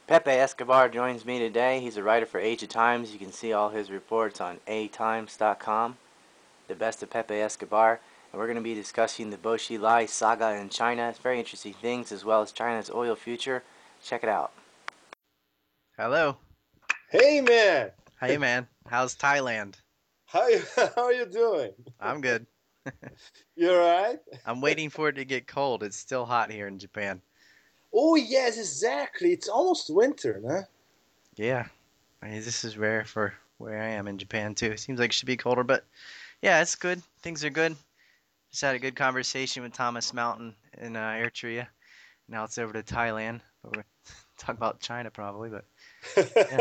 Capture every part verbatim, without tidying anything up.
Pepe Escobar joins me today. He's a writer for Age of Times. You can see all his reports on a times dot com. The best of Pepe Escobar. And we're going to be discussing the Bo Xilai saga in China. It's very interesting things, as well as China's oil future. Check it out. Hello. Hey man, Hey man. How's Thailand? how you, how are you doing? I'm good. You alright? I'm waiting for it to get cold. It's still hot here in Japan. Oh yes, exactly. It's almost winter, huh? Yeah. I mean, this is rare for where I am in Japan too. It seems like it should be colder, but yeah, it's good. Things are good. Just had a good conversation with Thomas Mountain in uh, Eritrea. Now it's over to Thailand. But we're talk about China probably, but yeah.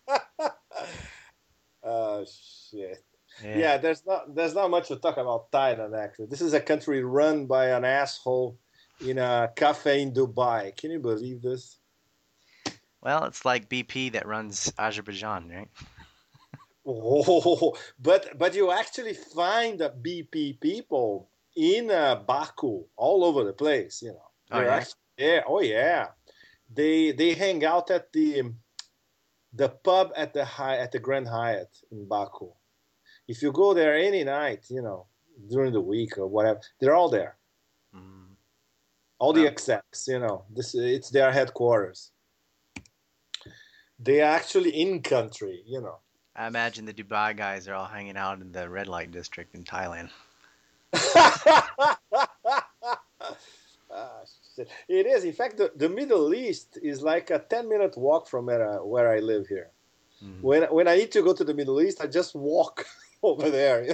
Oh shit. Yeah. Yeah, there's not there's not much to talk about Thailand actually. This is a country run by an asshole in a cafe in Dubai. Can you believe this? Well, it's like B P that runs Azerbaijan, right? Oh, but but you actually find the B P people in uh, Baku all over the place. You know, Oh they're yeah. actually yeah. Oh yeah, they they hang out at the the pub at the high at the Grand Hyatt in Baku. If you go there any night, you know, during the week or whatever, they're all there. Mm, All the well, execs, you know, this it's their headquarters. They are actually in country, you know. I imagine the Dubai guys are all hanging out in the red light district in Thailand. Ah, shit. It is. In fact, the, the Middle East is like a ten minute walk from where I, where I live here. Mm. When, when I need to go to the Middle East, I just walk over there.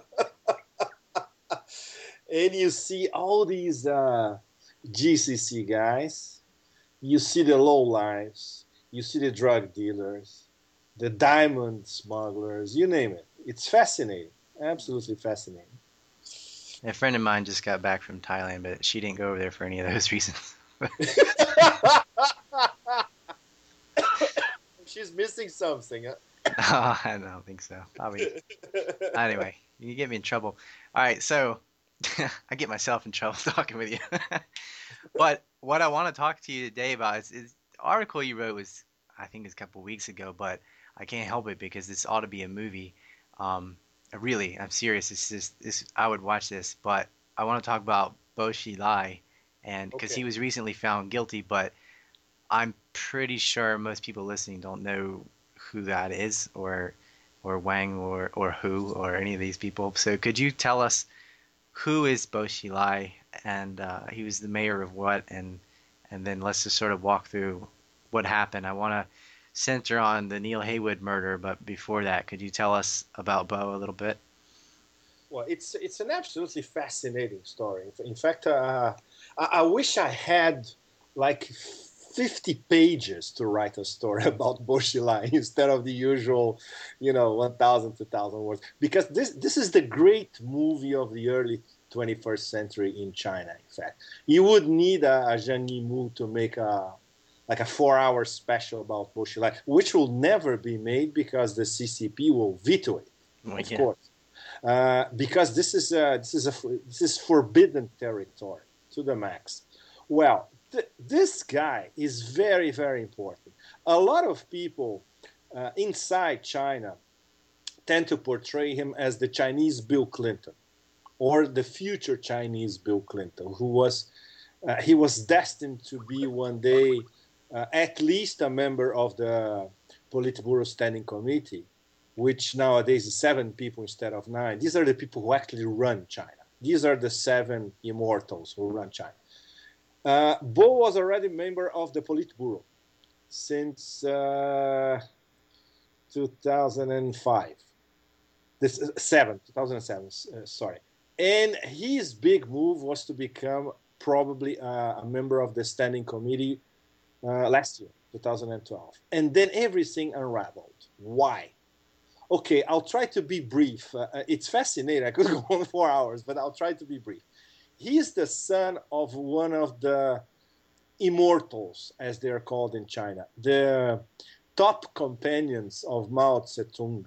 And you see all these uh, G C C guys. You see the low lives. You see the drug dealers, the diamond smugglers, you name it. It's fascinating. Absolutely fascinating. A friend of mine just got back from Thailand, but she didn't go over there for any of those reasons. She's missing something. No, I don't think so. Probably. Anyway, you get me in trouble. All right, so I get myself in trouble talking with you. But what I want to talk to you today about is, is the article you wrote was, I think, it's a couple weeks ago, but I can't help it because this ought to be a movie. Um, really, I'm serious. It's just, this, I would watch this, but I want to talk about Bo Xilai, and because he Okay. was recently found guilty, but I'm pretty sure most people listening don't know who that is, or or Wang, or or who, or any of these people. So could you tell us who is Bo Xilai, and uh, he was the mayor of what, and and then let's just sort of walk through what happened. I want to center on the Neil Haywood murder, but before that, could you tell us about Bo a little bit? Well, it's it's an absolutely fascinating story. In fact, uh, I, I wish I had like fifty pages to write a story about Boshilai instead of the usual, you know, one thousand, two thousand words. Because this this is the great movie of the early twenty-first century in China. In fact, you would need a, a Zhang Yimou to make a like a four-hour special about Boshilai, which will never be made because the C C P will veto it, Well, of yeah. course, uh, because this is a, this is a this is forbidden territory to the max. Well, th- this guy is very very important. A lot of people uh, inside China tend to portray him as the Chinese Bill Clinton or the future Chinese Bill Clinton, who was uh, he was destined to be one day uh, at least a member of the Politburo Standing Committee, which nowadays is seven people instead of nine. These are the people who actually run China. These are the seven immortals who run China. Uh, Bo was already a member of the Politburo since uh, two thousand five. This is seven, two thousand seven. Uh, sorry, and his big move was to become probably uh, a member of the standing committee uh, last year, twenty twelve, and then everything unraveled. Why? Okay, I'll try to be brief. Uh, uh, it's fascinating. I could go on for hours, but I'll try to be brief. He is the son of one of the immortals, as they are called in China, the top companions of Mao Zedong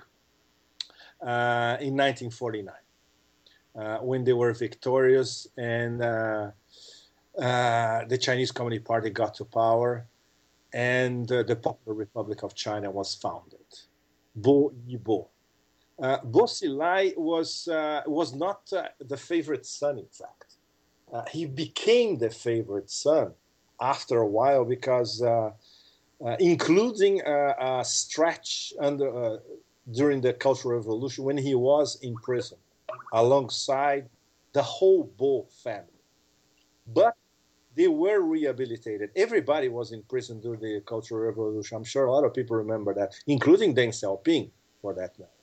uh, in nineteen forty-nine, uh, when they were victorious and uh, uh, the Chinese Communist Party got to power. and uh, the Popular Republic of China was founded. Bo Yibo. Uh, Bo Xilai was, uh, was not uh, the favorite son, in fact. Uh, he became the favorite son after a while because, uh, uh, including a, a stretch under, uh, during the Cultural Revolution when he was in prison alongside the whole Bo family. But they were rehabilitated. Everybody was in prison during the Cultural Revolution. I'm sure a lot of people remember that, including Deng Xiaoping, for that matter.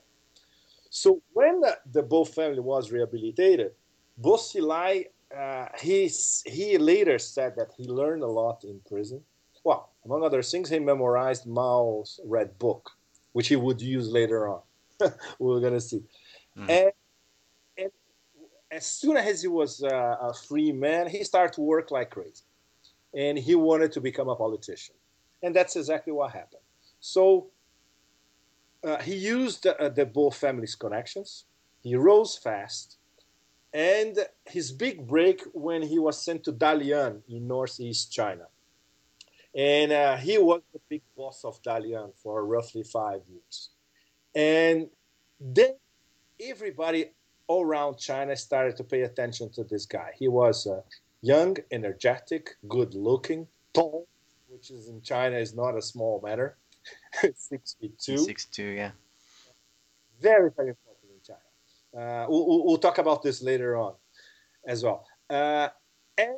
So when the, the Bo family was rehabilitated, Bo Xilai, uh, he, he later said that he learned a lot in prison. Well, among other things, he memorized Mao's Red Book, which he would use later on. We're going to see. Mm. And, and as soon as he was uh, a free man, he started to work like crazy. And he wanted to become a politician. And that's exactly what happened. So uh, he used uh, the Bo family's connections. He rose fast. And his big break when he was sent to Dalian in northeast China. And uh, he was the big boss of Dalian for roughly five years. And then everybody all around China started to pay attention to this guy. He was uh, young, energetic, good-looking, tall, which is in China is not a small matter. Six feet two. Six two, yeah. Very, very important in China. Uh, we'll, we'll talk about this later on as well. Uh, and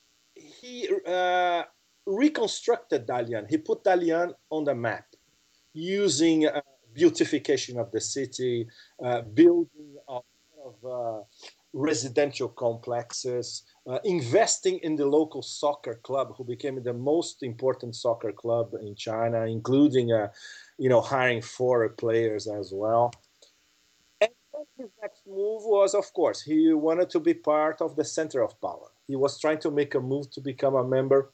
he uh, reconstructed Dalian. He put Dalian on the map using uh, beautification of the city, uh, building a lot of uh, residential complexes, uh, investing in the local soccer club, who became the most important soccer club in China, including, uh, you know, hiring foreign players as well. And his next move was, of course, he wanted to be part of the center of power. He was trying to make a move to become a member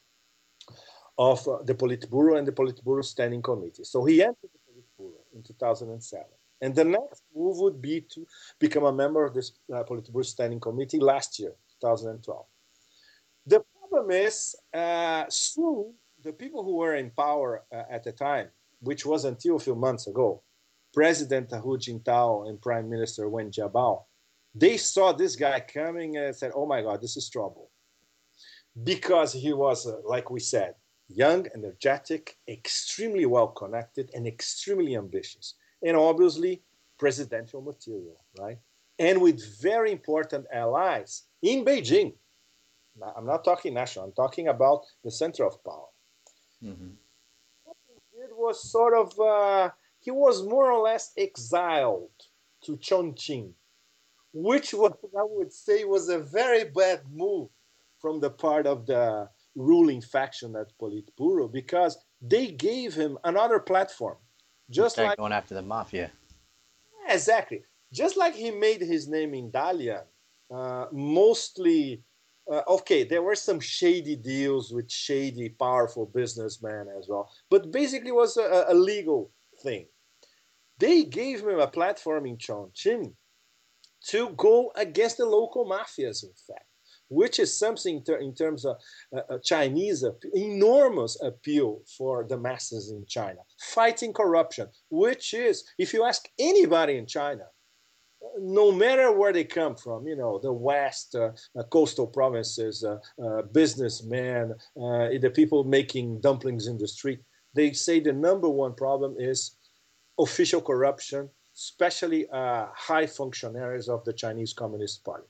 of uh, the Politburo and the Politburo Standing Committee. So he entered the Politburo in two thousand seven. And the next move would be to become a member of this uh, Politburo Standing Committee last year, two thousand twelve. The problem is, uh, soon, the people who were in power uh, at the time, which was until a few months ago, President Hu Jintao and Prime Minister Wen Jiabao, they saw this guy coming and said, oh my God, this is trouble. Because he was, uh, like we said, young, energetic, extremely well-connected, and extremely ambitious. And obviously, presidential material, right? And with very important allies in Beijing. Now, I'm not talking national, I'm talking about the center of power. Mm-hmm. What he did was sort of, uh, he was more or less exiled to Chongqing, which was, I would say, was a very bad move from the part of the ruling faction at Politburo, because they gave him another platform. Just like going after the mafia. Exactly. Just like he made his name in Dalian, uh, mostly, uh, okay, there were some shady deals with shady, powerful businessmen as well, but basically it was a, a legal thing. They gave him a platform in Chongqing to go against the local mafias, in fact, which is something ter in terms of uh, Chinese appeal, enormous appeal for the masses in China. Fighting corruption, which is, if you ask anybody in China, no matter where they come from, you know, the West, uh, uh, coastal provinces, uh, uh, businessmen, uh, the people making dumplings in the street, they say the number one problem is official corruption, especially uh, high functionaries of the Chinese Communist Party.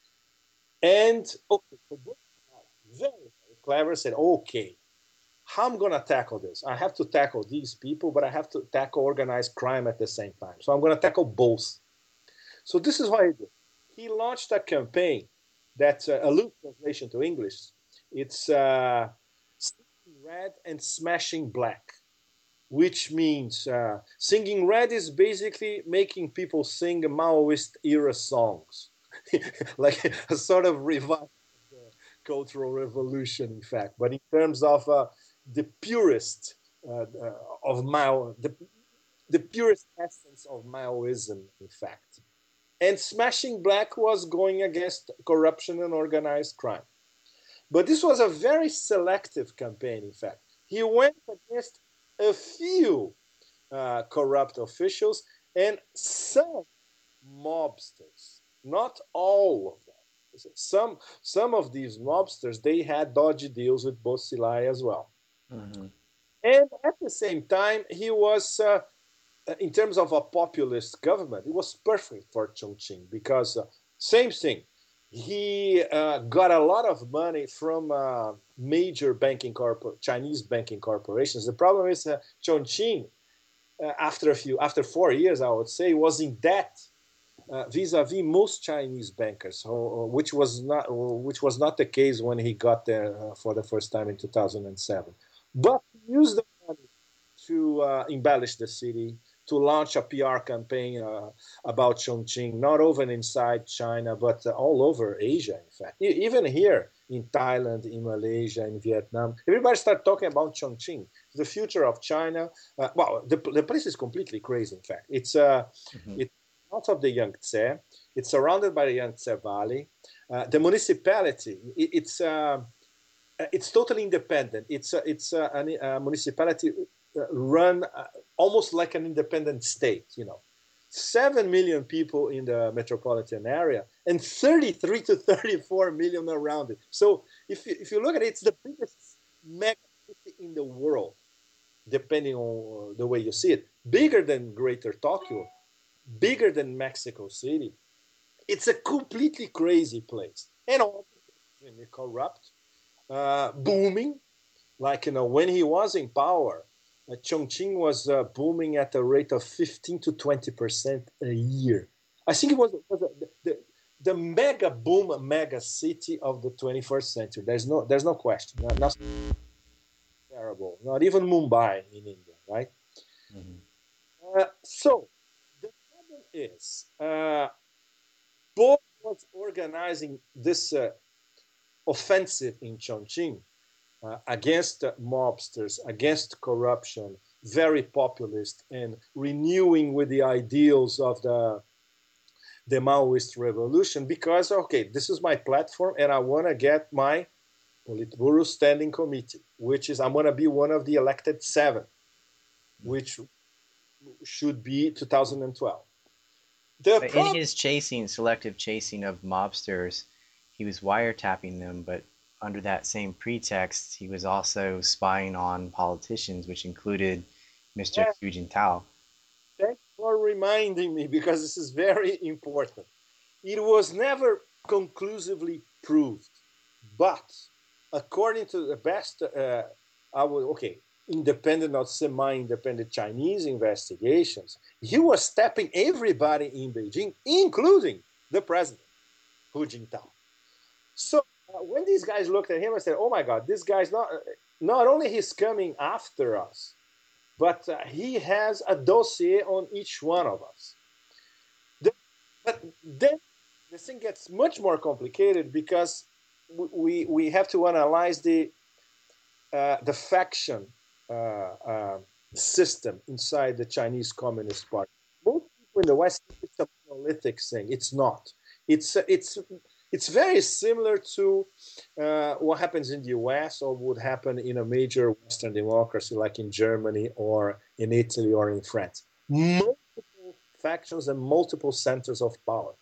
And okay, so very, very clever, said, okay, how I'm going to tackle this? I have to tackle these people, but I have to tackle organized crime at the same time. So I'm going to tackle both. So this is what he did. He launched a campaign that's uh, a loose translation to English. It's uh, Singing Red and Smashing Black, which means uh, Singing Red is basically making people sing Maoist-era songs. Like a sort of revival of the Cultural Revolution, in fact. But in terms of uh, the purest uh, uh, of Mao, the, the purest essence of Maoism, in fact. And Smashing Black was going against corruption and organized crime. But this was a very selective campaign, in fact. he went against a few uh, corrupt officials and some mobsters, not all of them. Some some of these mobsters they had dodgy deals with Bocilai as well. Mm-hmm. And at the same time, he was, uh, in terms of a populist government, it was perfect for Chongqing because uh, same thing. He uh, got a lot of money from uh, major banking corpor- Chinese banking corporations. The problem is uh, Chongqing, uh, after a few, after four years, I would say, was in debt uh, vis-a-vis most Chinese bankers, which was not which was not the case when he got there uh, for the first time in two thousand seven. But he used the money to uh, embellish the city, to launch a P R campaign uh, about Chongqing, not only inside China, but uh, all over Asia, in fact. E- even here in Thailand, in Malaysia, in Vietnam, everybody started talking about Chongqing, the future of China. Uh, well, the, the place is completely crazy, in fact. It's, uh, Mm-hmm. it's north of the Yangtze. It's surrounded by the Yangtze Valley. Uh, the municipality, it, it's... Uh, it's totally independent. It's a, it's a, a municipality run uh, almost like an independent state. You know, seven million people in the metropolitan area and thirty-three to thirty-four million around it. So if you, if you look at it, it's the biggest mega city in the world, depending on the way you see it. Bigger than Greater Tokyo, bigger than Mexico City. It's a completely crazy place, and all corrupt, uh, booming. Like, you know, when he was in power, uh, Chongqing was uh, booming at a rate of fifteen to twenty percent a year. I think it was, was the, the, the mega boom, mega city of the twenty-first century. There's no, there's no question. Not, not terrible. Not even Mumbai in India, right? Mm-hmm. Uh, so the problem is, uh, Bo was organizing this uh, offensive in Chongqing uh, against uh, mobsters, against corruption, very populist, and renewing with the ideals of the the Maoist revolution. Because okay, this is my platform, and I want to get my Politburo Standing Committee, which is I'm going to be one of the elected seven, which should be two thousand twelve. The But in problem. his chasing, selective chasing of mobsters, he was wiretapping them, but under that same pretext, he was also spying on politicians, which included mister Yeah, Hu Jintao. thanks for reminding me because this is very important. It was never conclusively proved, but according to the best, uh, I would okay, independent or semi-independent Chinese investigations, he was tapping everybody in Beijing, including the president, Hu Jintao. So uh, when these guys looked at him, I said, "Oh my God, this guy's not not only he's coming after us, but uh, he has a dossier on each one of us." The, but then the thing gets much more complicated because we we have to analyze the uh, the faction uh, uh, system inside the Chinese Communist Party. Most people in the West think it's a monolithic thing. It's not. It's uh, it's it's very similar to uh, what happens in the U S or would happen in a major Western democracy like in Germany or in Italy or in France. Multiple factions and multiple centers of power.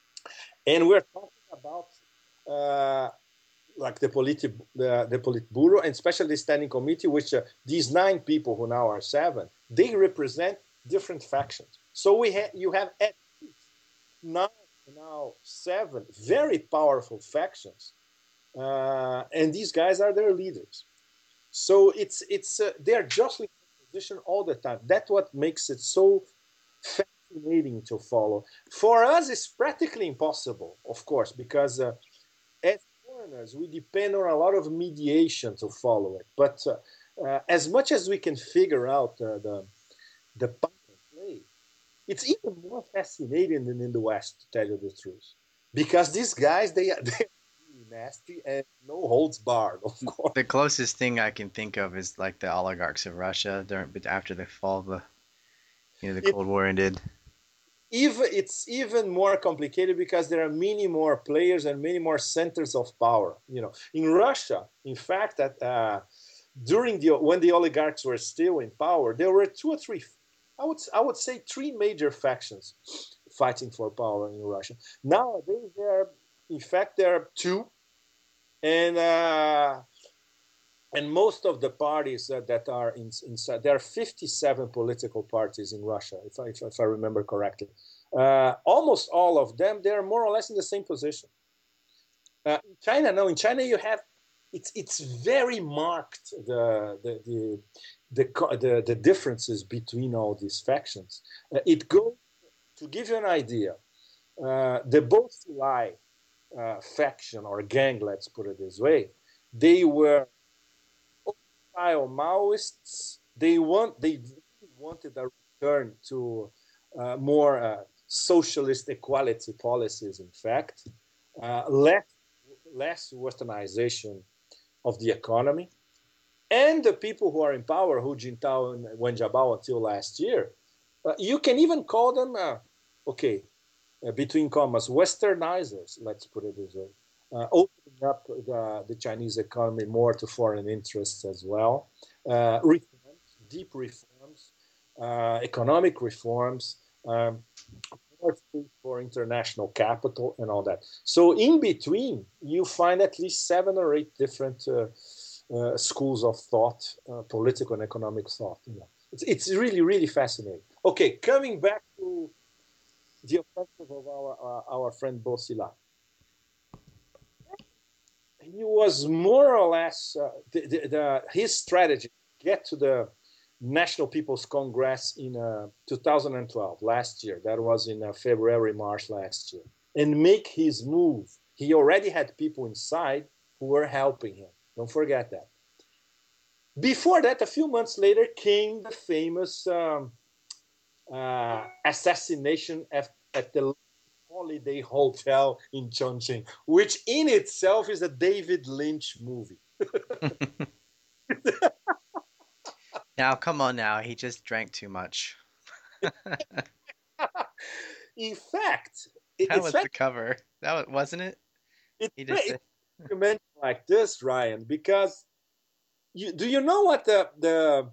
And we're talking about uh, like the, politi- the, the Politburo and especially the Standing Committee, which uh, these nine people who now are seven, they represent different factions. So we ha- you have at least now, now seven very powerful factions, uh, and these guys are their leaders. So it's it's uh, they're justly in position all the time. That's what makes it so fascinating to follow. For us, it's practically impossible, of course, because uh, as foreigners, we depend on a lot of mediation to follow it. But uh, uh, as much as we can figure out uh, the the play, it's even more fascinating than in the West, to tell you the truth, because these guys they are they're really nasty and no holds barred, of course. The closest thing I can think of is like the oligarchs of Russia during, but after the fall of the, you know, the It, Cold War ended. even it's even more complicated because there are many more players and many more centers of power. You know, in Russia, in fact, that uh, during the when the oligarchs were still in power, there were two or three, I would I would say three major factions fighting for power in Russia. Nowadays, there are, in fact, there are two, and uh, and most of the parties uh, that are in, inside, there are fifty-seven political parties in Russia, if I, if, if I remember correctly. Uh, almost all of them, they are more or less in the same position. Uh, in China, no, in China you have, it's it's very marked, the the the the, the, the differences between all these factions. Uh, it goes, to give you an idea, uh, the Bosilai uh, faction or gang, let's put it this way, they were style Maoists. They want they wanted a return to uh, more uh, socialist equality policies. In fact, uh, less less westernization of the economy, and the people who are in power, Hu Jintao and Wen Jiabao until last year, uh, you can even call them uh, okay, uh, between commas, westernizers. Let's put it this way. Uh, opening up the, the Chinese economy more to foreign interests as well. Uh, reforms, deep reforms, uh, economic reforms, um, more space for international capital and all that. So in between, you find at least seven or eight different uh, uh, schools of thought, uh, political and economic thought. You know. it's, it's really, really fascinating. Okay, coming back to the offensive of our, uh, our friend Bosilai. He was more or less uh, the, the, the, his strategy to get to the National People's Congress in uh, two thousand twelve, last year. That was in uh, February, March last year, and make his move. He already had people inside who were helping him. Don't forget that. Before that, a few months later, came the famous um, uh, assassination at, at the Holiday Hotel in Chongqing, which in itself is a David Lynch movie. Now, come on now. He just drank too much. In fact, that it's was fact, the cover. That was, wasn't it? It's he just great you mention like this, Ryan, because you, do you know what the the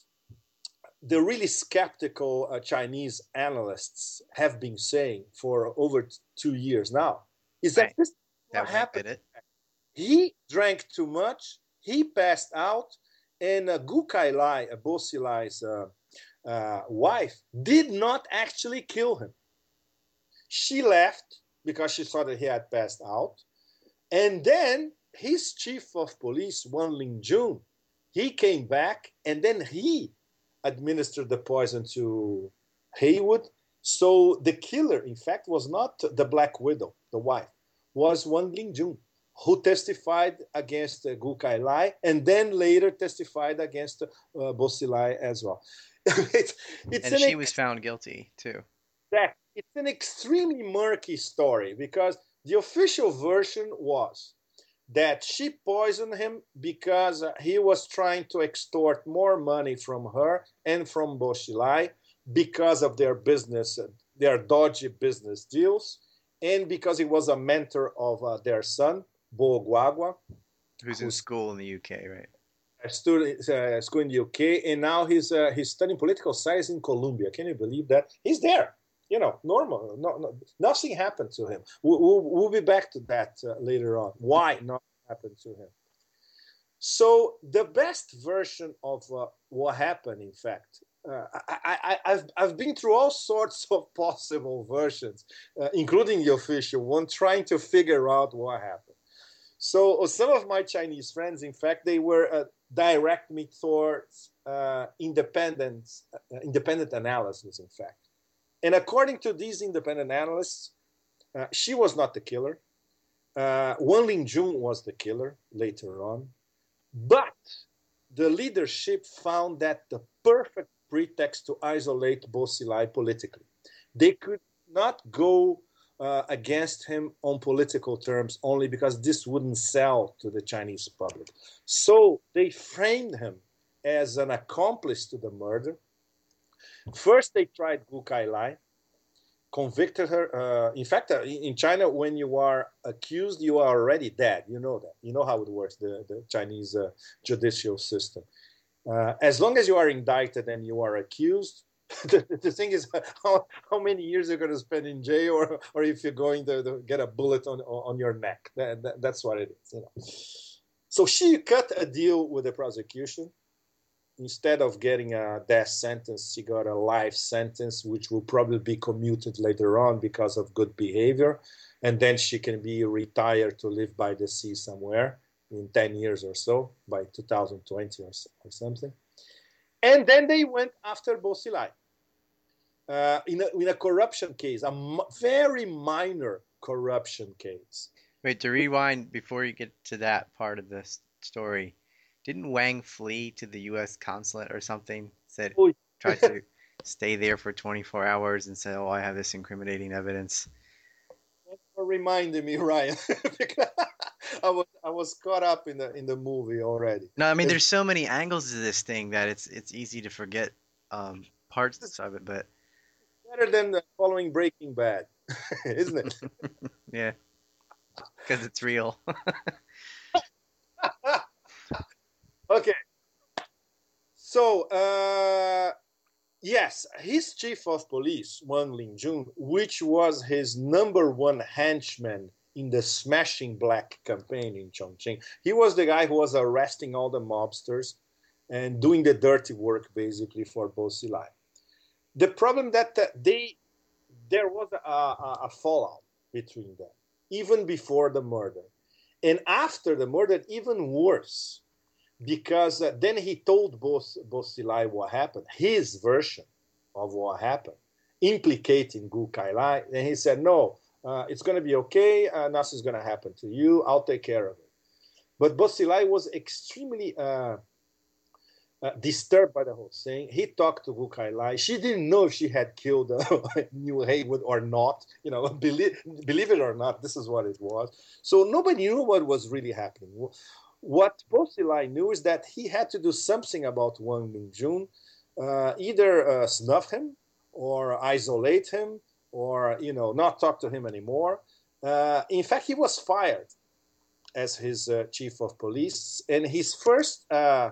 the really skeptical uh, Chinese analysts have been saying for over two years now? Is that right. this is that what Wang happened? did it. He drank too much. He passed out, and uh, Gu Kailai, uh, Bo Xilai's uh, uh, wife, did not actually kill him. She left because she saw that he had passed out, and then his chief of police, Wang Lingjun, he came back, and then he administered the poison to Haywood. So the killer, in fact, was not the Black Widow, the wife, was Wang Lingjun, who testified against uh, Gu Kailai, and then later testified against uh, Bo Xilai as well. it's, it's and an she ex- was found guilty, too. It's an extremely murky story because the official version was that she poisoned him because uh, he was trying to extort more money from her and from Bo Xilai because of their business, uh, their dodgy business deals, and because he was a mentor of uh, their son, Bo Guagua, who's in school in the U K, right? Student uh, school in the U K, and now he's uh, he's studying political science in Columbia. Can you believe that? He's there. You know, normal. No, no, nothing happened to him. We'll, we'll, we'll be back to that uh, later on. Why nothing happened to him? So the best version of uh, what happened, in fact, uh, I, I, I've I've been through all sorts of possible versions, uh, including the official one, trying to figure out what happened. So some of my Chinese friends, in fact, they were uh, direct me towards uh, independent, uh, independent analysis, in fact. And according to these independent analysts, uh, she was not the killer. Uh, Wang Lingjun was the killer later on. But the leadership found that the perfect pretext to isolate Bo Xilai politically. They could not go uh, against him on political terms only because this wouldn't sell to the Chinese public. So they framed him as an accomplice to the murder. First, they tried Gu Kailai. convicted her. Uh, in fact, uh, in China, when you are accused, you are already dead. You know that. You know how it works, the, the Chinese uh, judicial system. Uh, as long as you are indicted and you are accused, the, the thing is how, how many years you're going to spend in jail, or, or if you're going to, to get a bullet on, on your neck. That, that, that's what it is. You know. So she cut a deal with the prosecution. Instead of getting a death sentence, she got a life sentence, which will probably be commuted later on because of good behavior. And then she can be retired to live by the sea somewhere in ten years or so, by two thousand twenty or, or something. And then they went after Bo Xilai uh, in, a, in a corruption case, a m- very minor corruption case. Wait, to rewind before you get to that part of this story, didn't Wang flee to the U S consulate or something? Said Oh, tried to stay there for twenty-four hours and said, "Oh, I have this incriminating evidence." Thanks for reminding me, Ryan. Because I was I was caught up in the in the movie already. No, I mean It's there's so many angles to this thing that it's it's easy to forget um, parts of it, but better than the following Breaking Bad, isn't it? yeah, because it's real. Okay. So, uh, yes, his chief of police, Wang Lingjun, which was his number one henchman in the Smashing Black campaign in Chongqing, he was the guy who was arresting all the mobsters and doing the dirty work, basically, for Bo Xilai. The problem that uh, they there was a, a, a fallout between them, even before the murder. And after the murder, even worse, because uh, then he told Bo, Bo Xilai what happened, his version of what happened, implicating Gu Kailai. And he said, no, uh, it's going to be okay. Uh, nothing's going to happen to you. I'll take care of it. But Bo Xilai was extremely uh, uh, disturbed by the whole thing. He talked to Gu Kailai. She didn't know if she had killed uh, New Haywood or not. You know, believe, believe it or not, this is what it was. So nobody knew what was really happening. What Bo Xilai knew is that he had to do something about Wang Lingjun, uh, either uh, snuff him or isolate him or, you know, not talk to him anymore. Uh, in fact, he was fired as his uh, chief of police. And his first uh,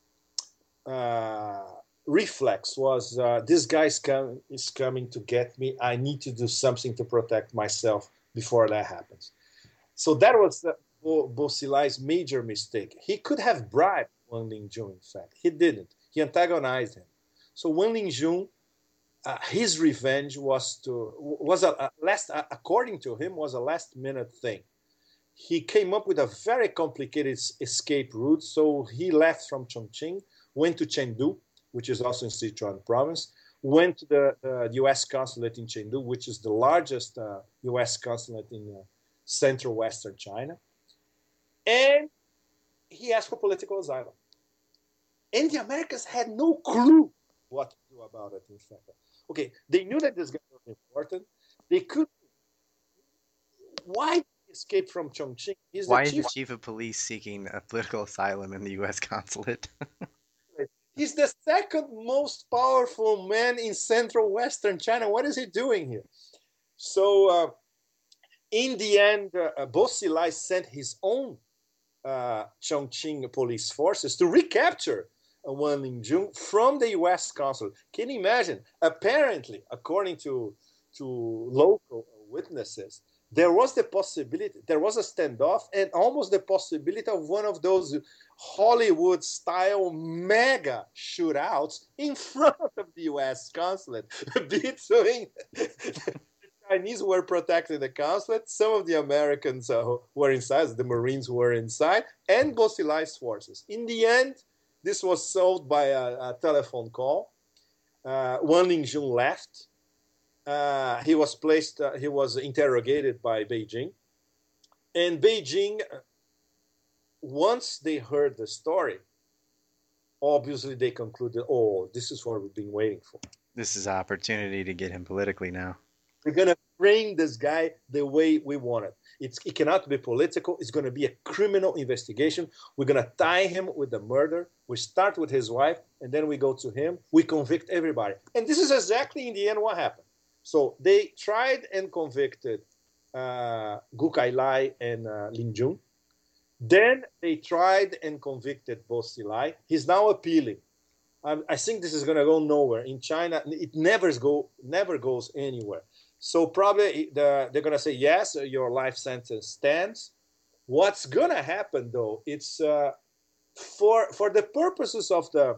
uh, reflex was, uh, this guy com- is coming to get me. I need to do something to protect myself before that happens. So that was the, Bo, Bo Xilai's major mistake. He could have bribed Wang Lingjun, in fact. He didn't. He antagonized him. So Wang Lingjun, uh, his revenge was to was a, a last, uh, according to him, was a last minute thing. He came up with a very complicated escape route. So he left from Chongqing, went to Chengdu, which is also in Sichuan province, went to the uh, U S consulate in Chengdu, which is the largest uh, U S consulate in uh, central western China, and he asked for political asylum. And the Americans had no clue what to do about it, in fact. Okay, they knew that this guy was important. They could. Why did he escape from Chongqing? He's Why the is the chief. chief of police seeking a political asylum in the U S consulate? He's the second most powerful man in central western China. What is he doing here? So, uh, in the end, uh, Bo Xilai sent his own uh, Chongqing police forces to recapture uh, Wang Lingjun from the U S consulate. Can you imagine? Apparently, according to to local witnesses, there was the possibility, there was a standoff, and almost the possibility of one of those Hollywood-style mega shootouts in front of the U S consulate between. Chinese were protecting the consulate. Some of the Americans uh, were inside, the Marines were inside, and Bo Xilai's forces. In the end, this was solved by a, a telephone call. Uh, Wang Lingjun left. Uh, he was placed. Uh, he was interrogated by Beijing, and Beijing, once they heard the story, obviously they concluded, "Oh, this is what we've been waiting for. This is an opportunity to get him politically now." We're going to frame this guy the way we want it. It's, it cannot be political. It's going to be a criminal investigation. We're going to tie him with the murder. We start with his wife, and then we go to him. We convict everybody. And this is exactly, in the end, what happened. So they tried and convicted uh, Gu Kailai and uh, Lin Jun. Then they tried and convicted Bo Xilai. He's now appealing. I, I think this is going to go nowhere. In China, it never go never goes anywhere. So probably the, they're going to say yes, your life sentence stands. What's going to happen though? It's uh, for for the purposes of the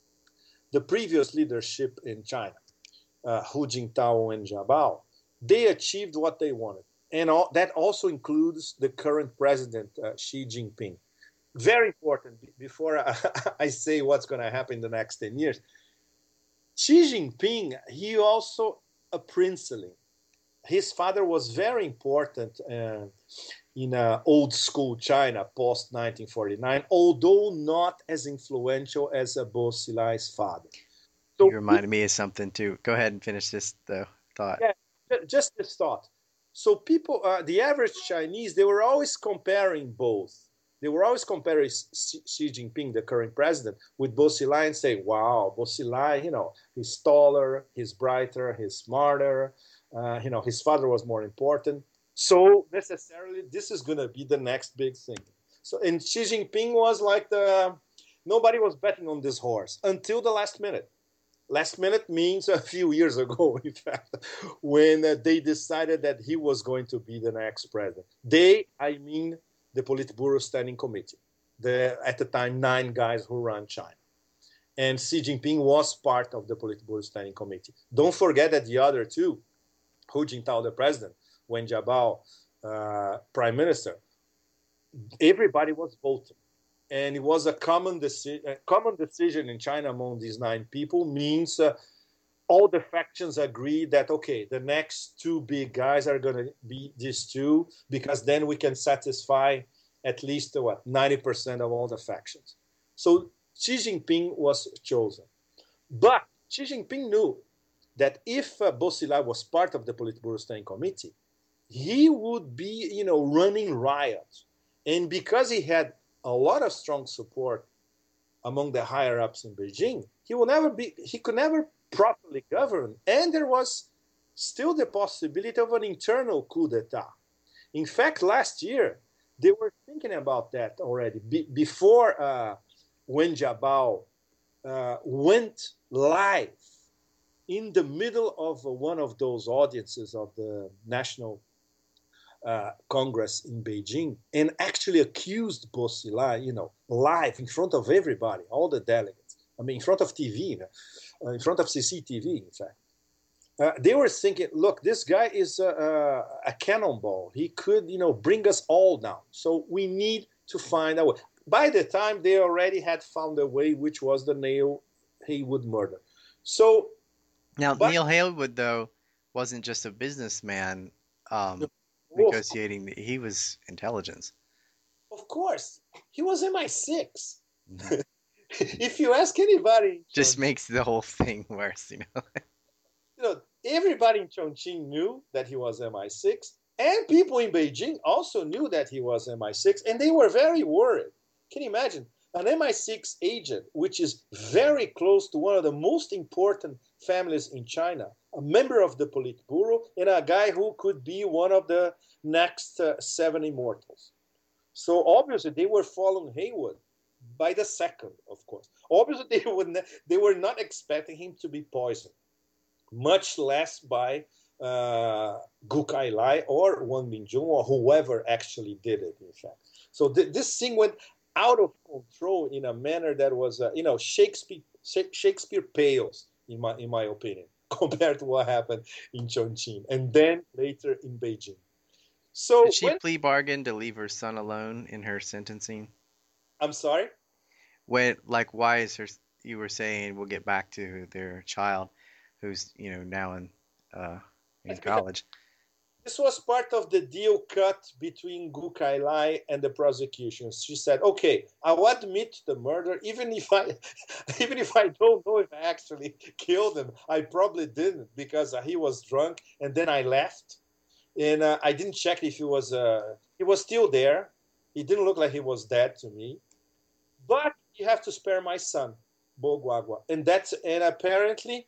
the previous leadership in China, uh, Hu Jintao and Jiabao, they achieved what they wanted, and all, that also includes the current president uh, Xi Jinping. Very important. Before I, I say what's going to happen in the next ten years, Xi Jinping, he also a princeling. His father was very important uh, in uh, old school China post nineteen forty-nine, although not as influential as uh, Bo Xilai's father. So you reminded me of something too. Go ahead and finish this though thought. Yeah, just this thought. So people, uh, the average Chinese, they were always comparing both. They were always comparing Xi Jinping, the current president, with Bo Xilai and saying, wow, Bo Xilai, you know, he's taller, he's brighter, he's smarter, uh, you know, his father was more important. So necessarily, this is going to be the next big thing. So, and Xi Jinping was like the, nobody was betting on this horse until the last minute. Last minute means a few years ago, in fact, when uh, they decided that he was going to be the next president. They, I mean, the Politburo Standing Committee, the, at the time, nine guys who run China. And Xi Jinping was part of the Politburo Standing Committee. Don't forget that the other two, Hu Jintao, the president, Wen Jiabao, uh, prime minister, everybody was voting. And it was a common, deci- a common decision in China among these nine people, means uh, all the factions agree that, okay, the next two big guys are going to be these two, because then we can satisfy at least, uh, what, ninety percent of all the factions. So Xi Jinping was chosen. But Xi Jinping knew that if uh, Bo Xilai was part of the Politburo Standing Committee, he would be, you know, running riots. And because he had a lot of strong support among the higher ups in Beijing, he will never be, he could never properly govern. And there was still the possibility of an internal coup d'etat. In fact, last year, they were thinking about that already. Be- before uh, Wen Jiabao uh, went live in the middle of uh, one of those audiences of the National Uh, Congress in Beijing, and actually accused Bo Xilai, you know, live in front of everybody, all the delegates. I mean, in front of T V, you know, uh, in front of C C T V, in fact. Uh, they were thinking, look, this guy is a, a, a cannonball. He could, you know, bring us all down. So we need to find a way. By the time they already had found a way, which was the Neil Haywood murder. So now, but, Neil Haywood, though, wasn't just a businessman um, oh, negotiating. He was intelligence. Of course. He was M I six. Mm-hmm. If you ask anybody, just makes the whole thing worse, you know. You know, everybody in Chongqing knew that he was M I six, and people in Beijing also knew that he was M I six, and they were very worried. Can you imagine an M I six agent, which is very close to one of the most important families in China, a member of the Politburo, and a guy who could be one of the next uh, seven immortals? So obviously they were following Haywood by the second, of course. Obviously they would ne- they were not expecting him to be poisoned, much less by uh, Gu Kailai or Wang Mingjun or whoever actually did it, in fact. So th- this thing went out of control in a manner that was, uh, you know, Shakespeare Shakespeare pales, in my in my opinion, compared to what happened in Chongqing and then later in Beijing. So did she when, plea bargain to leave her son alone in her sentencing? I'm sorry? When, like, why is her? You were saying we'll get back to their child, who's you know now in uh, in college. This was part of the deal cut between Gu Kailai and the prosecution. She said, "Okay, I'll admit the murder, even if I, even if I don't know if I actually killed him. I probably didn't because he was drunk, and then I left, and uh, I didn't check if he was. Uh, he was still there. He didn't look like he was dead to me, but you have to spare my son, Bo Guagua, and that's and apparently."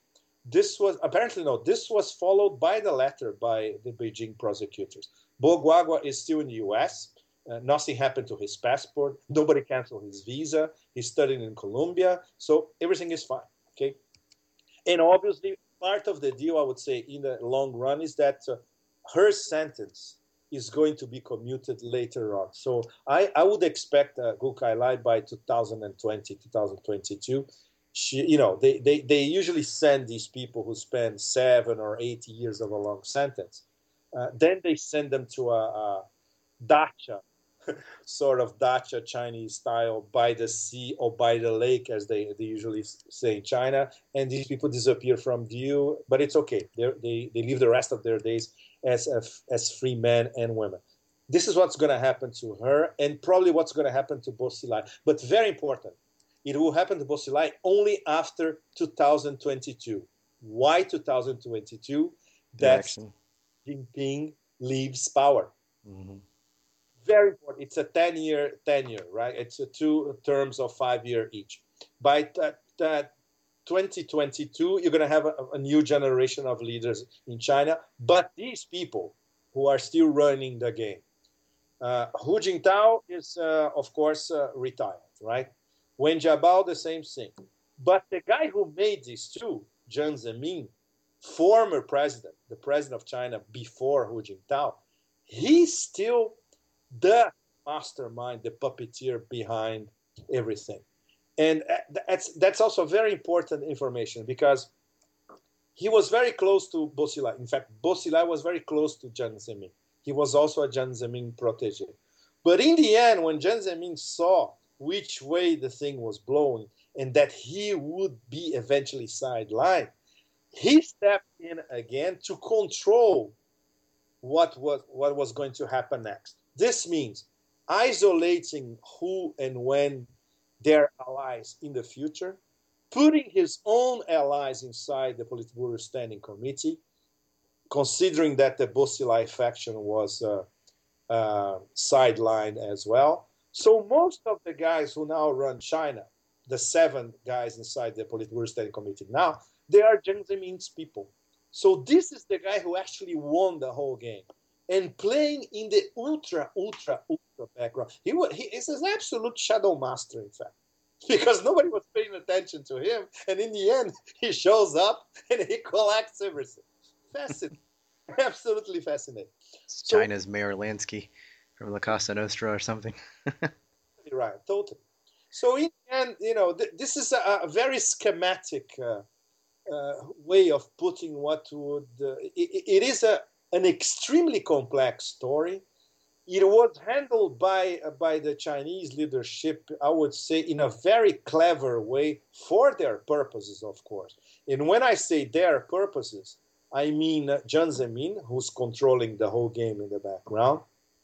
This was apparently no. This was followed by the letter by the Beijing prosecutors. Bo Guagua is still in the U S. Uh, nothing happened to his passport. Nobody canceled his visa. He's studying in Colombia, so everything is fine. Okay, and obviously part of the deal, I would say, in the long run, is that uh, her sentence is going to be commuted later on. So I, I would expect uh, Gu Kailai by two thousand twenty, two thousand twenty-two. She, you know, they, they, they usually send these people who spend seven or eight years of a long sentence. Uh, then they send them to a, a dacha, sort of dacha Chinese style, by the sea or by the lake, as they, they usually say in China. And these people disappear from view, but it's okay. They're, they they live the rest of their days as as free men and women. This is what's going to happen to her, and probably what's going to happen to Bo Xilai. But very important, it will happen to Bo Xilai only after two thousand twenty-two. Why two thousand twenty-two? That's Jinping leaves power. Mm-hmm. Very important. It's a ten-year tenure, right? It's a two terms of five year each. By that, that twenty twenty-two, you're going to have a, a new generation of leaders in China. But these people who are still running the game, uh, Hu Jintao is, uh, of course, uh, retired, right? Wen Jiabao, the same thing. But the guy who made these two, Jiang Zemin, former president, the president of China before Hu Jintao, he's still the mastermind, the puppeteer behind everything. And that's that's also very important information, because he was very close to Bo Xilai. In fact, Bo Xilai was very close to Jiang Zemin. He was also a Jiang Zemin protege. But in the end, when Jiang Zemin saw which way the thing was blowing and that he would be eventually sidelined, he stepped in again to control what was, what was going to happen next. This means isolating who and when their allies in the future, putting his own allies inside the Politburo Standing Committee, considering that the Bo Xilai faction was uh, uh, sidelined as well. So most of the guys who now run China, the seven guys inside the Politburo Standing Committee now, they are Jiang Zemin's people. So this is the guy who actually won the whole game. And playing in the ultra, ultra, ultra background. He, he is an absolute shadow master, in fact, because nobody was paying attention to him. And in the end, he shows up and he collects everything. Fascinating. Absolutely fascinating. So, China's Mayor Lansky from La Cosa Nostra or something. Right, totally. So in the end, you know, th- this is a, a very schematic uh, uh, way of putting what would... Uh, it, it is a an extremely complex story. It was handled by, uh, by the Chinese leadership, I would say, in a very clever way for their purposes, of course. And when I say their purposes, I mean uh, Jiang Zemin, who's controlling the whole game in the background.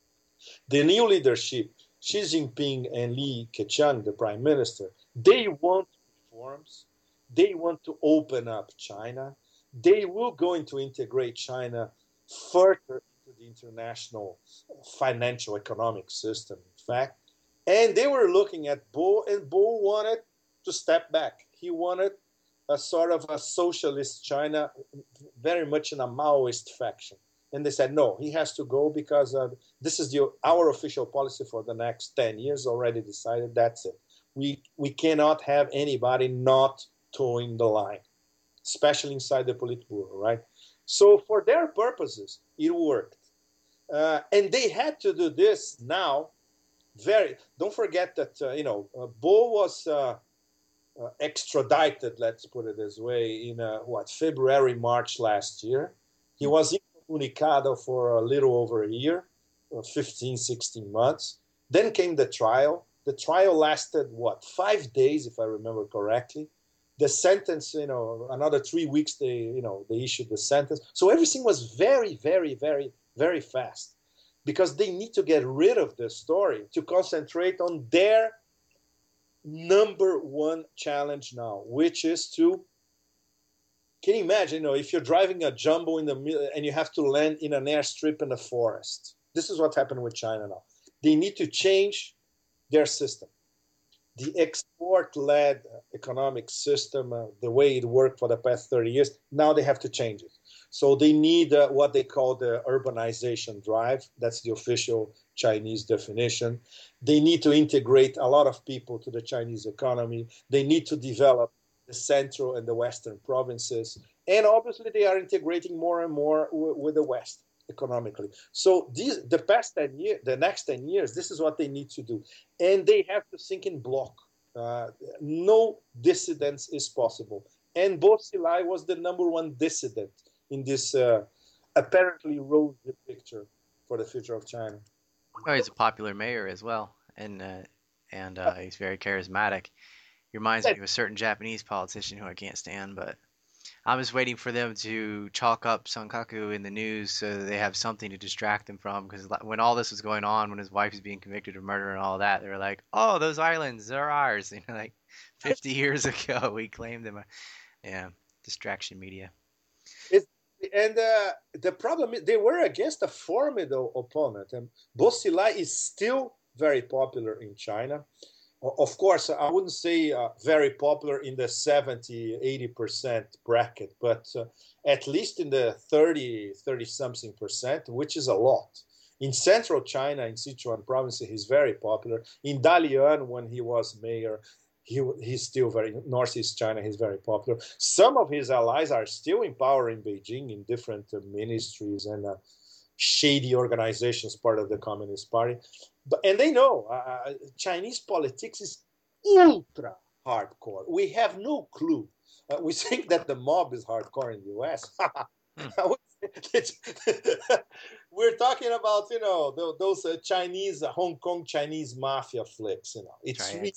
The new leadership, Xi Jinping and Li Keqiang, the prime minister, they want reforms. They want to open up China. They will going to integrate China further into the international financial economic system, in fact. And they were looking at Bo, and Bo wanted to step back. He wanted a sort of a socialist China, very much in a Maoist faction. And they said, no, he has to go because uh, this is the, our official policy for the next ten years, already decided, that's it. We, we cannot have anybody not towing the line, especially inside the Politburo, right? So for their purposes, it worked. Uh, and they had to do this now. Very. Don't forget that, uh, you know, uh, Bo was uh, uh, extradited, let's put it this way, in, uh, what, February, March last year. He was incommunicado for a little over a year, uh, fifteen, sixteen months. Then came the trial. The trial lasted, what, five days, if I remember correctly. The sentence, you know, another three weeks, they, you know, they issued the sentence. So everything was very, very, very, very fast, because they need to get rid of the story to concentrate on their number one challenge now, which is to, can you imagine, you know, if you're driving a jumbo in the middle and you have to land in an airstrip in the forest? This is what happened with China now. They need to change their system. the export-led economic system, uh, the way it worked for the past thirty years, now they have to change it. So they need uh, what they call the urbanization drive. That's the official Chinese definition. They need to integrate a lot of people to the Chinese economy. They need to develop the central and the western provinces. And obviously they are integrating more and more w- with the West economically. So these, the past ten years, the next ten years, this is what they need to do. And they have to think in block. Uh, no dissidence is possible. And Bo Xilai was the number one dissident in this uh, apparently rosy picture for the future of China. Oh, he's a popular mayor as well, and uh, and uh, he's very charismatic. He reminds me of a certain Japanese politician who I can't stand, but I'm just waiting for them to chalk up Sankaku in the news so that they have something to distract them from. Because when all this was going on, when his wife was being convicted of murder and all that, they were like, "Oh, those islands, they're ours." You know, like fifty years ago, we claimed them. Yeah, distraction media. It's, and uh, the problem is they were against a formidable opponent. And Bo Xilai is still very popular in China. Of course, I wouldn't say uh, very popular in the seventy, eighty percent bracket, but uh, at least in the thirty, thirty something percent, which is a lot. In central China, in Sichuan province, he's very popular. In Dalian, when he was mayor, he, he's still very, northeast China, he's very popular. Some of his allies are still in power in Beijing in different uh, ministries and uh, shady organizations, part of the Communist Party. But, and they know uh, Chinese politics is ultra hardcore. We have no clue. Uh, we think that the mob is hardcore in the U S. hmm. We're talking about, you know, those uh, Chinese, uh, Hong Kong Chinese mafia flicks. You know, it's really...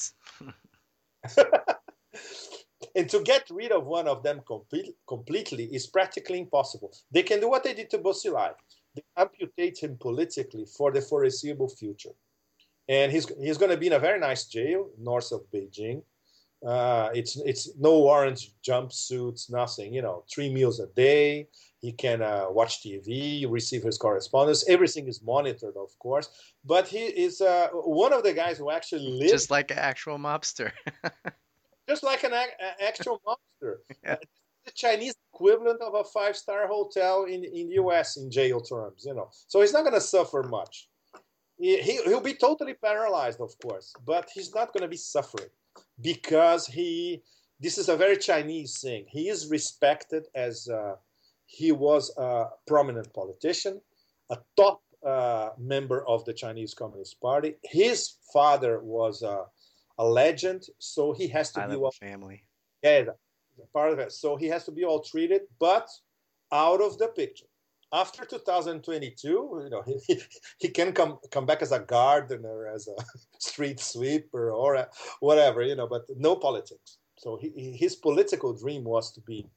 And to get rid of one of them complete, completely is practically impossible. They can do what they did to Bo Xilai. They amputate him politically for the foreseeable future. And he's, he's going to be in a very nice jail north of Beijing. Uh, it's, it's no orange jumpsuits, nothing, you know, three meals a day. He can uh, watch T V, receive his correspondence. Everything is monitored, of course. But he is uh, one of the guys who actually lives... Just like an actual mobster. Just like an a- actual mobster. Yeah. Uh, the Chinese equivalent of a five-star hotel in, in the U S in jail terms, you know. So he's not going to suffer much. He, he, he'll be totally paralyzed, of course, but he's not going to be suffering because he, this is a very Chinese thing. He is respected as, uh, he was a prominent politician, a top uh, member of the Chinese Communist Party. His father was a, a legend, so he has to I be well family. Yeah, part of it. So he has to be all treated, but out of the picture. After two thousand twenty-two, you know, he, he can come come back as a gardener, as a street sweeper, or a, whatever, you know, but no politics. So he, his political dream was to be.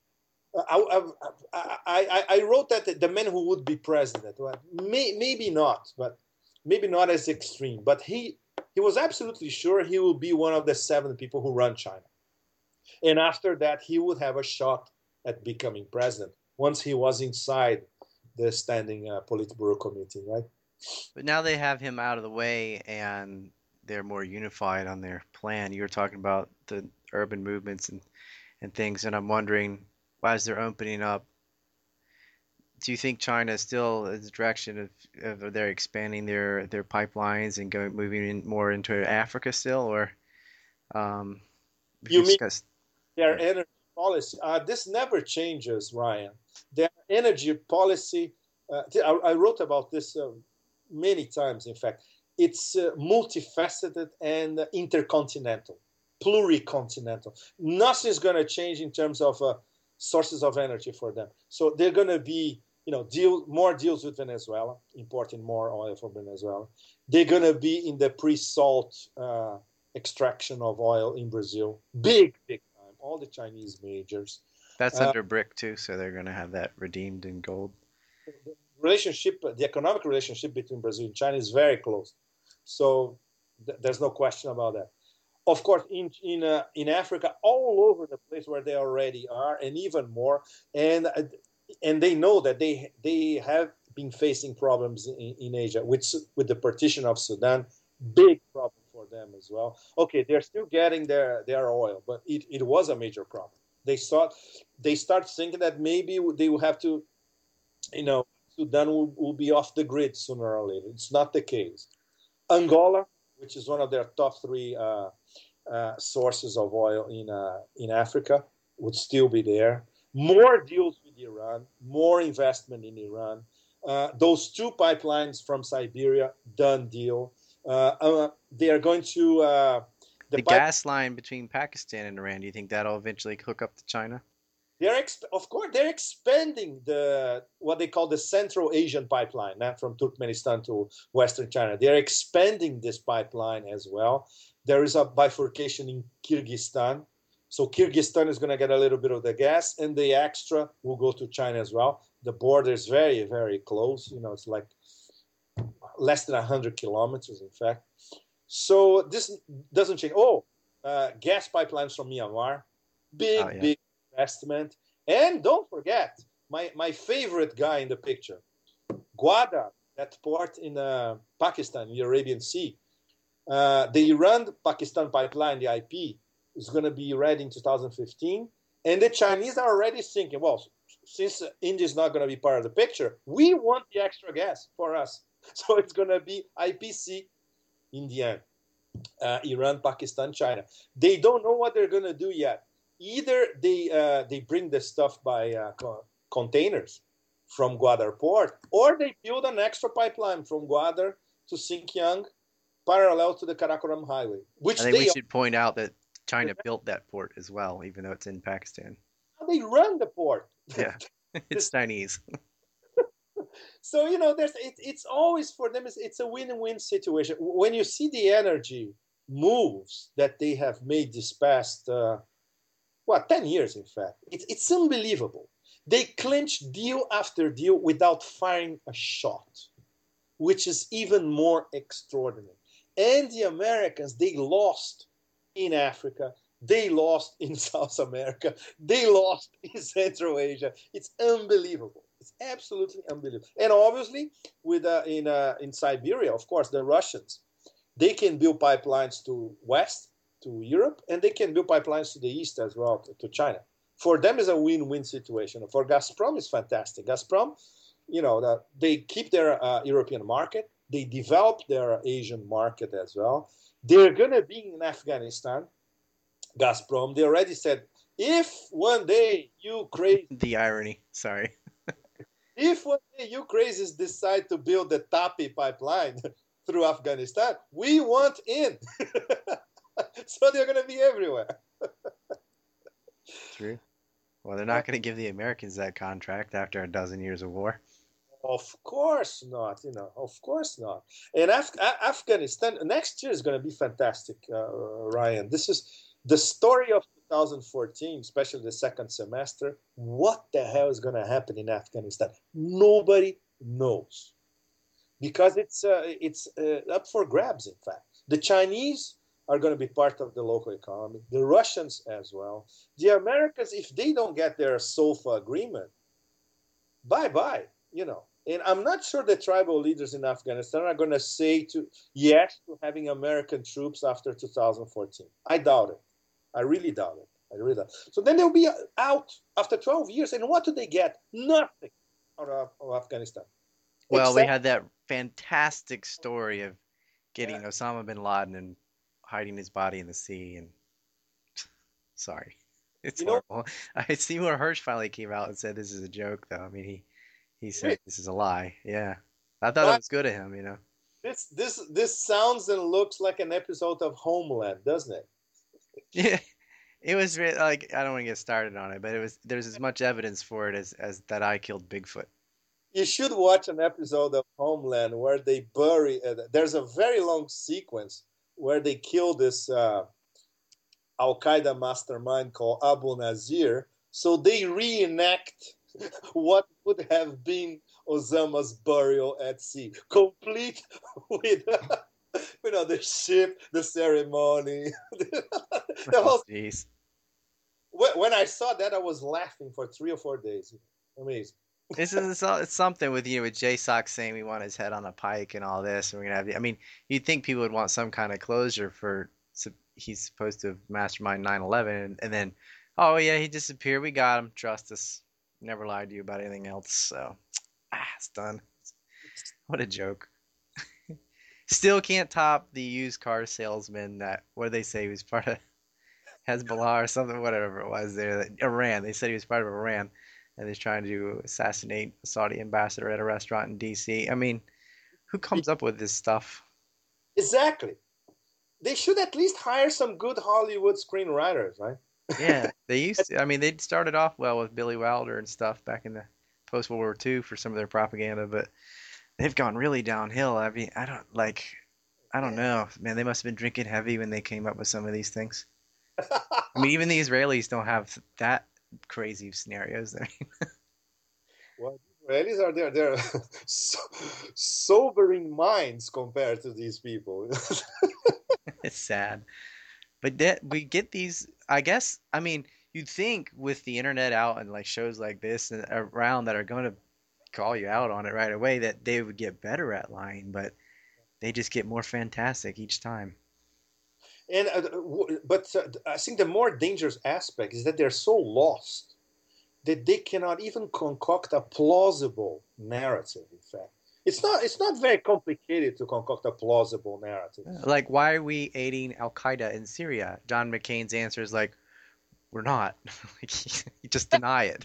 I, I, I, I wrote that the man who would be president, may, maybe not, but maybe not as extreme, but he he was absolutely sure he will be one of the seven people who run China. And after that, he would have a shot at becoming president once he was inside the standing uh, Politburo committee, right? But now they have him out of the way and they're more unified on their plan. You were talking about the urban movements and, and things, and I'm wondering, as they're opening up, do you think China is still in the direction of, of they're expanding their, their pipelines and going moving in more into Africa still, or um, you mean discussed... their energy policy? Uh, this never changes, Ryan. Their energy policy. Uh, I, I wrote about this uh, many times. In fact, it's uh, multifaceted and intercontinental, pluricontinental. Nothing's going to change in terms of uh, sources of energy for them. So they're going to be, you know, deal more deals with Venezuela, importing more oil from Venezuela. They're going to be in the pre-salt uh, extraction of oil in Brazil. Big, big time. All the Chinese majors. That's uh, under BRIC too, so they're going to have that redeemed in gold. The relationship, the economic relationship between Brazil and China is very close. So th- there's no question about that. Of course, in in uh, in Africa, all over the place where they already are, and even more, and uh, and they know that they they have been facing problems in, in Asia, which with the partition of Sudan, big problem for them as well. Okay, they're still getting their, their oil, but it, it was a major problem. They start they start thinking that maybe they will have to, you know, Sudan will, will be off the grid sooner or later. It's not the case. Angola, which is one of their top three uh, uh, sources of oil in uh, in Africa, would still be there. More deals with Iran, more investment in Iran. Uh, those two pipelines from Siberia, done deal. Uh, uh, they are going to uh, The the pipe. gas line between Pakistan and Iran, do you think that'll eventually hook up to China? They're exp- of course they're expanding the what they call the Central Asian pipeline, not from Turkmenistan to Western China. They're expanding this pipeline as well. There is a bifurcation in Kyrgyzstan, so Kyrgyzstan is going to get a little bit of the gas, and the extra will go to China as well. The border is very very close. You know, it's like less than a hundred kilometers, in fact. So this doesn't change. Oh, uh, gas pipelines from Myanmar, big Oh, yeah. big investment. And don't forget, my, my favorite guy in the picture, Gwadar, that port in uh, Pakistan, in the Arabian Sea. Uh, the Iran-Pakistan pipeline, the I P, is going to be ready in two thousand fifteen. And the Chinese are already thinking, well, since India is not going to be part of the picture, we want the extra gas for us. So it's going to be I P C in the end. Uh, Iran, Pakistan, China. They don't know what they're going to do yet. Either they uh, they bring the stuff by uh, co- containers from Gwadar port, or they build an extra pipeline from Gwadar to Xinjiang, parallel to the Karakoram highway, which I think they we should point out that China built that port as well, even though it's in Pakistan. they run the port. Yeah, it's Chinese. So you know, there's it, it's always for them. It's, it's a win-win situation. When you see the energy moves that they have made this past. Uh, Well, ten years, in fact. It's, it's unbelievable. They clinch deal after deal without firing a shot, which is even more extraordinary. And the Americans, they lost in Africa. They lost in South America. They lost in Central Asia. It's unbelievable. It's absolutely unbelievable. And obviously, with uh, in uh, in Siberia, of course, the Russians, they can build pipelines to west, to Europe, and they can build pipelines to the east as well, to, to China. For them, is a win-win situation. For Gazprom, it's fantastic. Gazprom, you know, the, they keep their uh, European market. They develop their Asian market as well. They're going to be in Afghanistan, Gazprom. They already said, if one day you crazy, The irony. Sorry. if one day you crazies decide to build the Tapi pipeline through Afghanistan, we want in. So they're going to be everywhere. True. Well, they're not going to give the Americans that contract after a dozen years of war. Of course not, you know, of course not. And Af- Afghanistan, next year is going to be fantastic, uh, Ryan. This is the story of two thousand fourteen, especially the second semester. What the hell is going to happen in Afghanistan? Nobody knows. Because it's, uh, it's uh, up for grabs, in fact. The Chinese are going to be part of the local economy, the Russians as well. The Americans, if they don't get their SOFA agreement, bye-bye, you know. And I'm not sure the tribal leaders in Afghanistan are going to say to yes to having American troops after two thousand fourteen. I doubt it. I really doubt it. I really doubt it. So then they'll be out after twelve years, and what do they get? Nothing out of, of Afghanistan. Well, we Except, had that fantastic story of getting Yeah. Osama bin Laden and hiding his body in the sea. And sorry, it's you know, horrible. I Seymour Hersh finally came out and said this is a joke, though. I mean, he he said wait, this is a lie. Yeah, I thought it Ryan, was good of him, you know. this this this sounds and looks like an episode of Homeland, doesn't it? Yeah, it was re like I don't want to get started on it, but it was there's as much evidence for it as as that I killed Bigfoot. You should watch an episode of Homeland where they bury. Uh, there's a very long sequence where they kill this uh, Al Qaeda mastermind called Abu Nazir. So they reenact what would have been Osama's burial at sea, complete with you know the ship, the ceremony, the Oh, whole. jeez. When I saw that, I was laughing for three or four days. Amazing. This is so- it's something with you with J Sox saying we want his head on a pike and all this, and we're gonna have. I mean, you'd think people would want some kind of closure for sup- he's supposed to have mastermind nine eleven, and, and then, oh yeah, he disappeared. We got him. Trust us. Never lied to you about anything else. So ah, it's done. What a joke. Still can't top the used car salesman that what did they say he was part of Hezbollah or something, whatever it was there. That, Iran. They said he was part of Iran, and he's trying to assassinate a Saudi ambassador at a restaurant in D C. I mean, who comes up with this stuff? Exactly. They should at least hire some good Hollywood screenwriters, right? Yeah, they used to. I mean, they started off well with Billy Wilder and stuff back in the post World War two for some of their propaganda, but they've gone really downhill. I mean, I don't like. I don't Yeah. know, man. They must have been drinking heavy when they came up with some of these things. I mean, even the Israelis don't have that crazy scenarios. I mean, Well, Israelis are there. They're so, sobering minds compared to these people. it's sad. But that we get these, I guess, I mean, you'd think with the internet out and like shows like this and around that are going to call you out on it right away that they would get better at lying, but they just get more fantastic each time. And uh, but uh, I think the more dangerous aspect is that they're so lost that they cannot even concoct a plausible narrative. In fact, it's not it's not very complicated to concoct a plausible narrative. Like, why are we aiding Al Qaeda in Syria? John McCain's answer is like, we're not. Like, you just deny it.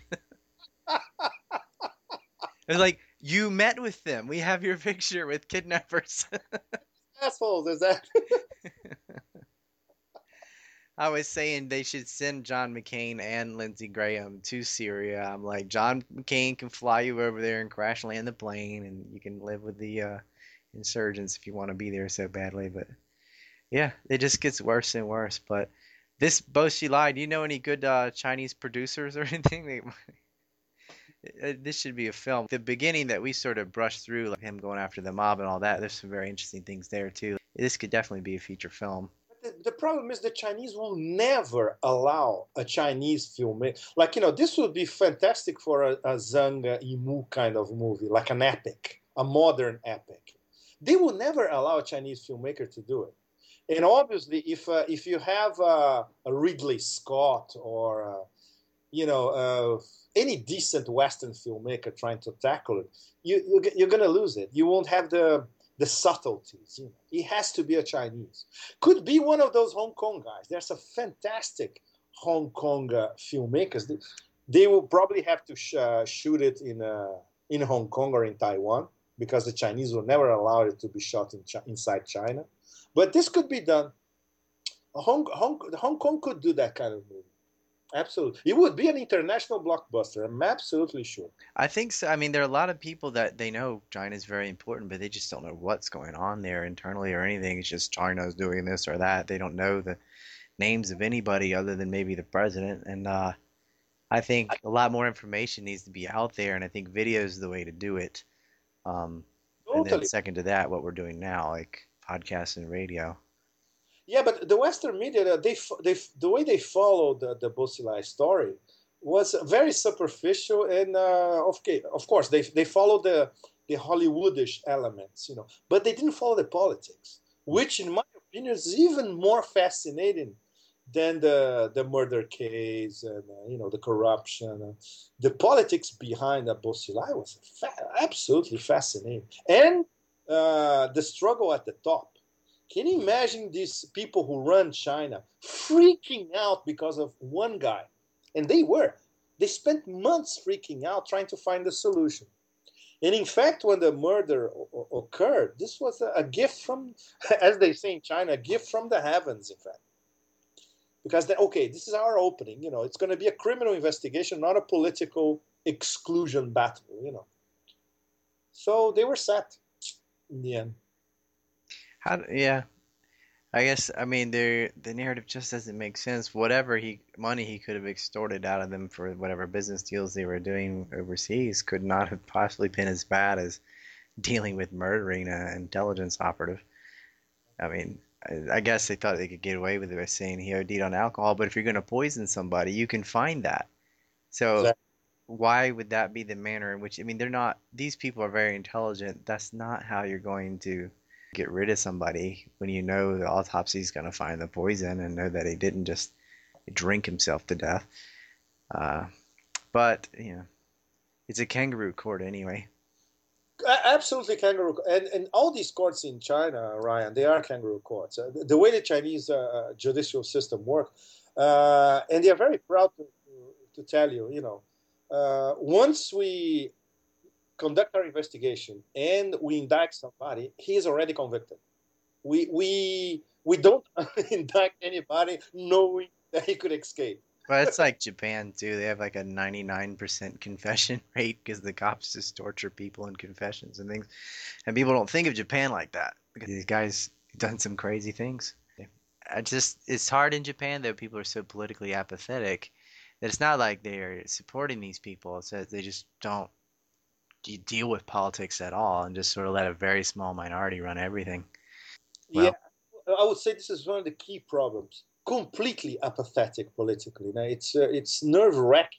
It's like, you met with them. We have your picture with kidnappers. Assholes, is that? I was saying they should send John McCain and Lindsey Graham to Syria. I'm like, John McCain can fly you over there and crash land the plane, and you can live with the uh, insurgents if you want to be there so badly. But yeah, it just gets worse and worse. But this Bo Xilai, do you know any good uh, Chinese producers or anything? They, uh, this should be a film. The beginning that we sort of brushed through, like him going after the mob and all that, there's some very interesting things there too. This could definitely be a feature film. The, the problem is the Chinese will never allow a Chinese filmmaker. Like, you know, this would be fantastic for a, a Zhang Yimou kind of movie, like an epic, a modern epic. They will never allow a Chinese filmmaker to do it. And obviously, if uh, if you have uh, a Ridley Scott or uh, you know uh, any decent Western filmmaker trying to tackle it, you, you you're gonna lose it. You won't have the the subtleties. You know, it has to be a Chinese. Could be one of those Hong Kong guys. There's a fantastic Hong Kong uh, filmmakers. They, they will probably have to sh- uh, shoot it in uh, in Hong Kong or in Taiwan because the Chinese will never allow it to be shot in Ch- inside China. But this could be done. Hong, Hong, Hong Kong could do that kind of movie. Absolutely. It would be an international blockbuster. I'm absolutely sure. I think so. I mean, there are a lot of people that they know China is very important, but they just don't know what's going on there internally or anything. It's just China's doing this or that. They don't know the names of anybody other than maybe the president. And uh, I think a lot more information needs to be out there, and I think video is the way to do it. Um, and then Totally. second to that, what we're doing now, like podcasts and radio. Yeah, but the Western media, they, they, the way they followed the, the Bosilai story was very superficial, and uh, of, of course they they followed the the Hollywoodish elements, you know, but they didn't follow the politics, which, in my opinion, is even more fascinating than the the murder case and uh, you know the corruption, the politics behind the Bosilai was fa- absolutely fascinating, and uh, the struggle at the top. Can you imagine these people who run China freaking out because of one guy? And they were. They spent months freaking out trying to find a solution. And in fact, when the murder o- occurred, this was a, a gift from, as they say in China, a gift from the heavens, in fact. Because, they, okay, this is our opening. You know, it's going to be a criminal investigation, not a political exclusion battle, you know. So they were set in the end. How? Yeah, I guess I mean the the narrative just doesn't make sense. Whatever he money he could have extorted out of them for whatever business deals they were doing overseas could not have possibly been as bad as dealing with murdering an intelligence operative. I mean, I, I guess they thought they could get away with it by saying he OD'd on alcohol, but if you're going to poison somebody, you can find that. So Exactly. why would that be the manner in which, I mean, they're not, these people are very intelligent. That's not how you're going to get rid of somebody when you know the autopsy is going to find the poison and know that he didn't just drink himself to death. Uh, but, you know, it's a kangaroo court anyway. Absolutely kangaroo, and and all these courts in China, Ryan, they are kangaroo courts. Uh, the, the way the Chinese uh, judicial system works, uh, and they are very proud to, to, to tell you, you know, uh, once we conduct our investigation and we indict somebody, he is already convicted. We we we don't indict anybody knowing that he could escape. Well, it's like Japan too. They have like a ninety-nine percent confession rate because the cops just torture people in confessions and things. And people don't think of Japan like that because these guys done some crazy things. I just it's hard in Japan though. People are so politically apathetic that it's not like they're supporting these people. It's that they just don't de- deal with politics at all and just sort of let a very small minority run everything. Yeah, Well, I would say this is one of the key problems. Completely apathetic politically. Now it's uh, it's nerve wracking.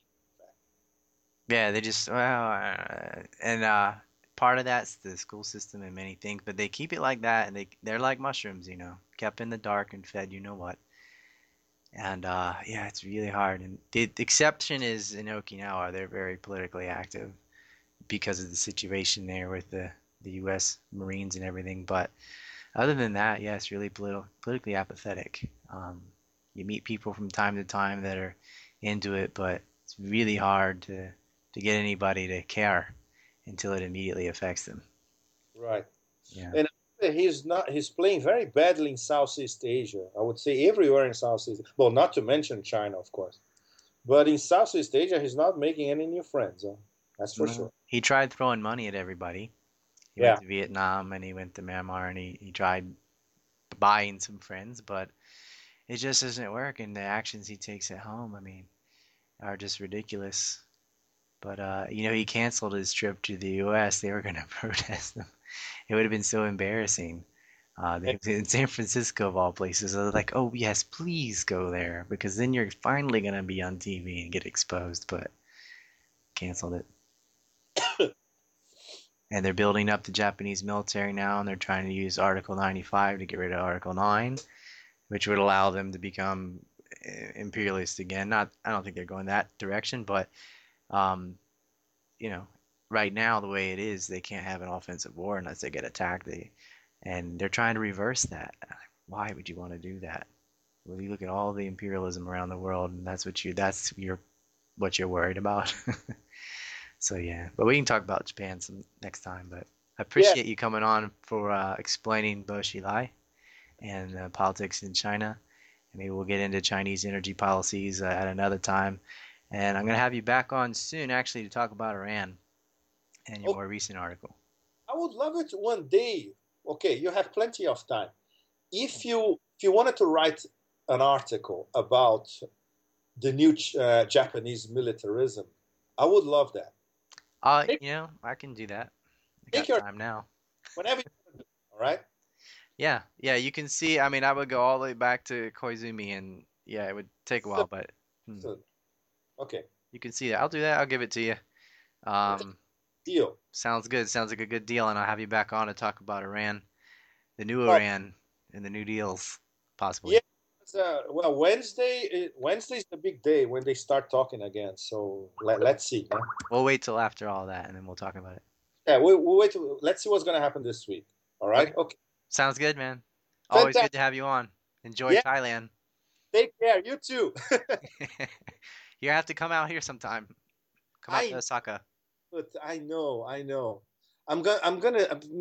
yeah, they just well, uh, and uh, part of that's the school system and many things, but they keep it like that, and they they're like mushrooms, you know, kept in the dark and fed, you know what. And uh, yeah, it's really hard. And the, the exception is in Okinawa. They're very politically active because of the situation there with the, the U S Marines and everything. But other than that, yeah, it's really politi- politically apathetic. Um, you meet people from time to time that are into it, but it's really hard to, to get anybody to care until it immediately affects them. Right. Yeah. And he's not he's playing very badly in Southeast Asia. I would say everywhere in Southeast, well, not to mention China, of course. But in Southeast Asia, he's not making any new friends. Huh? That's for No. sure. He tried throwing money at everybody. He went Yeah. to Vietnam and he went to Myanmar and he, he tried buying some friends, but it just doesn't work. And the actions he takes at home, I mean, are just ridiculous. But uh, you know, he canceled his trip to the U S. They were going to protest him. It would have been so embarrassing. Uh, they, in San Francisco of all places, I was like, "Oh yes, please go there because then you're finally going to be on T V and get exposed." But canceled it. And they're building up the Japanese military now, and they're trying to use Article ninety-five to get rid of Article nine, which would allow them to become uh, imperialist again. Not, I don't think they're going that direction, but um, you know, right now the way it is, they can't have an offensive war unless they get attacked. They, and they're trying to reverse that. Why would you want to do that? Well, you look at all the imperialism around the world, and that's what you that's your what you're worried about. So yeah, but we can talk about Japan some next time. But I Yeah. appreciate you coming on for uh, explaining Bo Xilai and uh, politics in China. And maybe we'll get into Chinese energy policies uh, at another time. And I'm going to have you back on soon, actually, to talk about Iran and your Oh, more recent article. I would love it one day. Okay, you have plenty of time. If you if you wanted to write an article about the new uh, Japanese militarism, I would love that. Uh, Take, you know, I can do that. I take got your time now. whenever you want to do. All right. Yeah, yeah, you can see. I mean, I would go all the way back to Koizumi, and yeah, it would take a So, while, but hmm, so, okay. you can see that. I'll do that. I'll give it to you. Um, Deal. Sounds good. Sounds like a good deal, and I'll have you back on to talk about Iran, the new Well, Iran, and the new deals, yeah. possibly. Uh, well, Wednesday. Wednesday's the big day when they start talking again. So let, let's see. Huh? We'll wait till after all that, and then we'll talk about it. Yeah, we we wait. Let's see what's gonna happen this week. All right. Okay. Okay. Sounds good, man. Always good Fantastic. to have you on. Enjoy Yeah. Thailand. Take care. You too. You have to come out here sometime. Come out to I Osaka. but I know. I know. I'm gonna. I'm gonna.